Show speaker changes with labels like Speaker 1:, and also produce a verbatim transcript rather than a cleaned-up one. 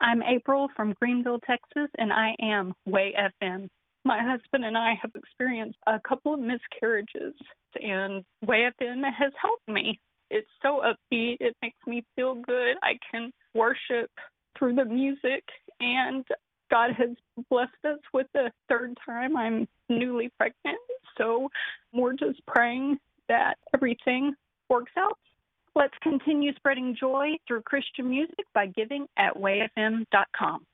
Speaker 1: I'm April from Greenville, Texas, and I am Way F M. My husband and I have experienced a couple of miscarriages, and Way F M has helped me. It's so upbeat. It makes me feel good. I can worship through the music, and God has blessed us with the third time. I'm newly pregnant, so we're just praying that everything works out. Let's continue spreading joy through Christian music by giving at way f m dot com.